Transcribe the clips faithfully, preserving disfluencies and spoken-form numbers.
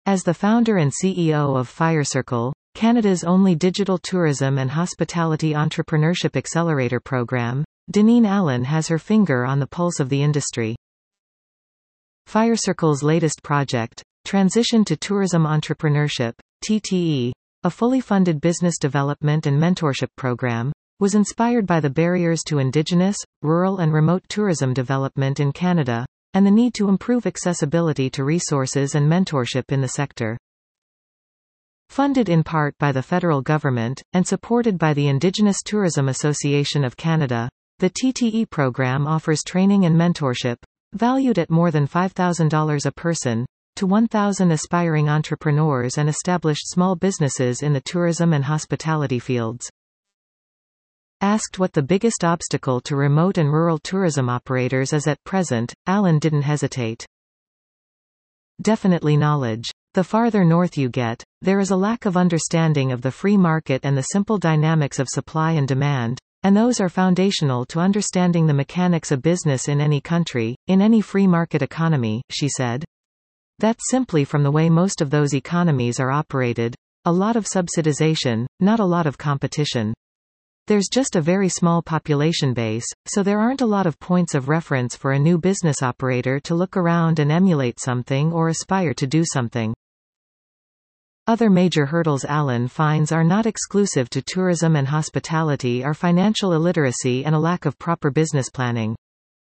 As the founder and C E O of FireCircle, Canada's only digital tourism and hospitality entrepreneurship accelerator program, Deneen Allen has her finger on the pulse of the industry. FireCircle's latest project, Transition to Tourism Entrepreneurship, T T E, a fully funded business development and mentorship program, was inspired by the barriers to Indigenous, rural and remote tourism development in Canada, and the need to improve accessibility to resources and mentorship in the sector. Funded in part by the federal government, and supported by the Indigenous Tourism Association of Canada, the T T E program offers training and mentorship, valued at more than five thousand dollars a person, to one thousand aspiring entrepreneurs and established small businesses in the tourism and hospitality fields. Asked what the biggest obstacle to remote and rural tourism operators is at present, Allen didn't hesitate. Definitely knowledge. The farther north you get, there is a lack of understanding of the free market and the simple dynamics of supply and demand, and those are foundational to understanding the mechanics of business in any country, in any free market economy, she said. That's simply from the way most of those economies are operated. A lot of subsidization, not a lot of competition. There's just a very small population base, so there aren't a lot of points of reference for a new business operator to look around and emulate something or aspire to do something. Other major hurdles Allen finds are not exclusive to tourism and hospitality are financial illiteracy and a lack of proper business planning.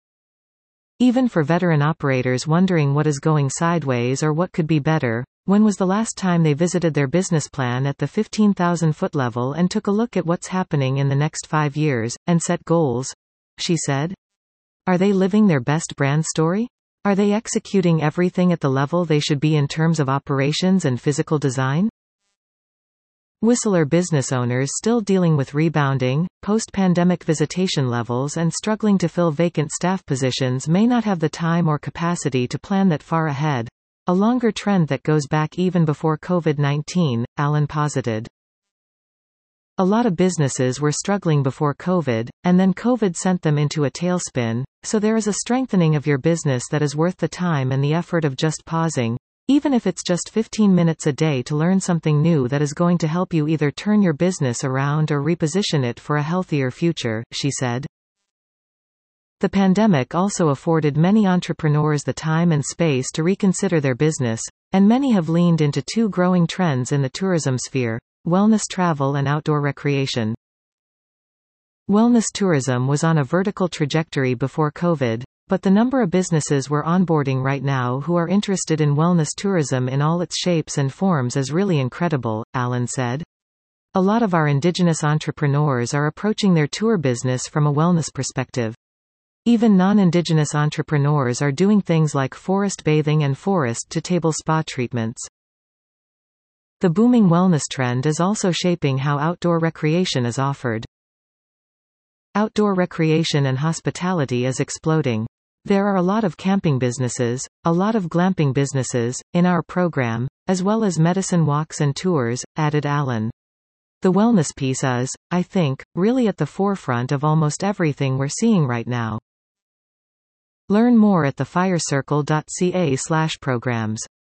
Even for veteran operators wondering what is going sideways or what could be better, when was the last time they visited their business plan at the fifteen thousand foot level and took a look at what's happening in the next five years, and set goals? She said. Are they living their best brand story? Are they executing everything at the level they should be in terms of operations and physical design? Whistler business owners still dealing with rebounding, post-pandemic visitation levels and struggling to fill vacant staff positions may not have the time or capacity to plan that far ahead, a longer trend that goes back even before COVID nineteen, Allen posited. A lot of businesses were struggling before COVID, and then COVID sent them into a tailspin, so there is a strengthening of your business that is worth the time and the effort of just pausing, even if it's just fifteen minutes a day to learn something new that is going to help you either turn your business around or reposition it for a healthier future, she said. The pandemic also afforded many entrepreneurs the time and space to reconsider their business, and many have leaned into two growing trends in the tourism sphere: wellness travel and outdoor recreation. Wellness tourism was on a vertical trajectory before COVID, but the number of businesses we're onboarding right now who are interested in wellness tourism in all its shapes and forms is really incredible, Allen said. A lot of our Indigenous entrepreneurs are approaching their tour business from a wellness perspective. Even non-Indigenous entrepreneurs are doing things like forest bathing and forest-to-table spa treatments. The booming wellness trend is also shaping how outdoor recreation is offered. Outdoor recreation and hospitality is exploding. There are a lot of camping businesses, a lot of glamping businesses, in our program, as well as medicine walks and tours, added Allen. The wellness piece is, I think, really at the forefront of almost everything we're seeing right now. Learn more at the firecircle dot c a slash programs.